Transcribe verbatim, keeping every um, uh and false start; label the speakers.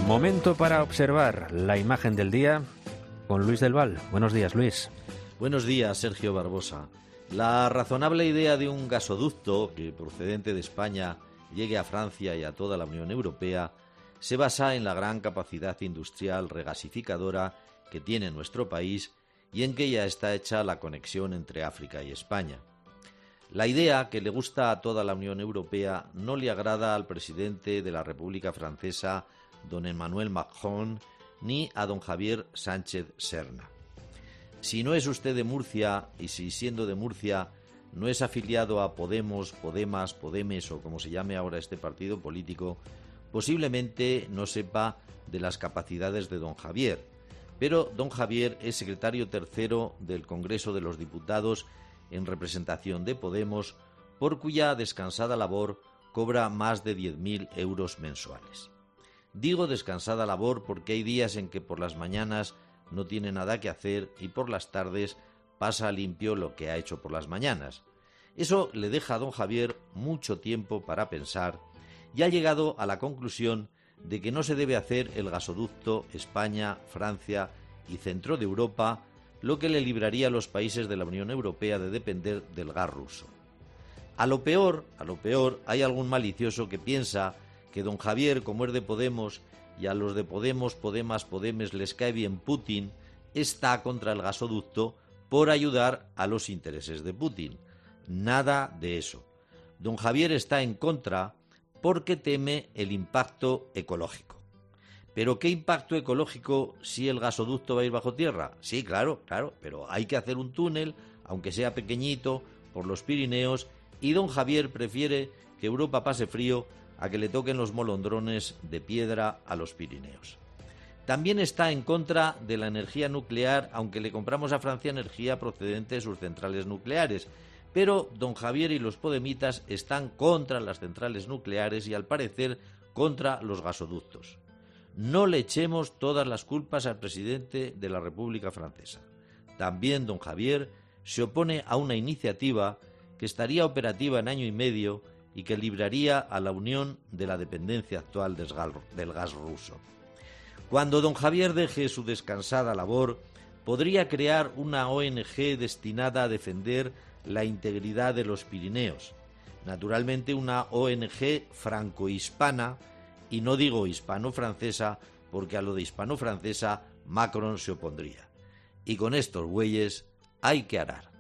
Speaker 1: Momento para observar la imagen del día con Luis del Val. Buenos días, Luis.
Speaker 2: Buenos días, Sergio Barbosa. La razonable idea de un gasoducto que procedente de España llegue a Francia y a toda la Unión Europea se basa en la gran capacidad industrial regasificadora que tiene nuestro país y en que ya está hecha la conexión entre África y España. La idea, que le gusta a toda la Unión Europea, no le agrada al presidente de la República Francesa, don Emmanuel Macron, ni a don Javier Sánchez Serna. Si no es usted de Murcia, y si siendo de Murcia no es afiliado a Podemos, Podemas, Podemes o como se llame ahora este partido político, posiblemente no sepa de las capacidades de don Javier. Pero don Javier es secretario tercero del Congreso de los Diputados en representación de Podemos, por cuya descansada labor cobra más de diez mil euros mensuales. Digo descansada labor porque hay días en que por las mañanas no tiene nada que hacer y por las tardes pasa limpio lo que ha hecho por las mañanas. Eso le deja a don Javier mucho tiempo para pensar y ha llegado a la conclusión de que no se debe hacer el gasoducto España, Francia y centro de Europa, lo que le libraría a los países de la Unión Europea de depender del gas ruso. A lo peor, a lo peor, hay algún malicioso que piensa que don Javier, como es de Podemos, y a los de Podemos, Podemas, Podemes les cae bien Putin, está contra el gasoducto por ayudar a los intereses de Putin. Nada de eso. Don Javier está en contra porque teme el impacto ecológico. ¿Pero qué impacto ecológico si el gasoducto va a ir bajo tierra? Sí, claro, claro, pero hay que hacer un túnel, aunque sea pequeñito, por los Pirineos, y don Javier prefiere que Europa pase frío a que le toquen los molondrones de piedra a los Pirineos. También está en contra de la energía nuclear, aunque le compramos a Francia energía procedente de sus centrales nucleares. Pero don Javier y los podemitas están contra las centrales nucleares y, al parecer, contra los gasoductos. No le echemos todas las culpas al presidente de la República Francesa. También don Javier se opone a una iniciativa que estaría operativa en año y medio y que libraría a la Unión de la dependencia actual del gas ruso. Cuando don Javier deje su descansada labor, podría crear una O N Ge destinada a defender la integridad de los Pirineos. Naturalmente una O N Ge franco-hispana, y no digo hispano-francesa, porque a lo de hispano-francesa Macron se opondría. Y con estos bueyes hay que arar.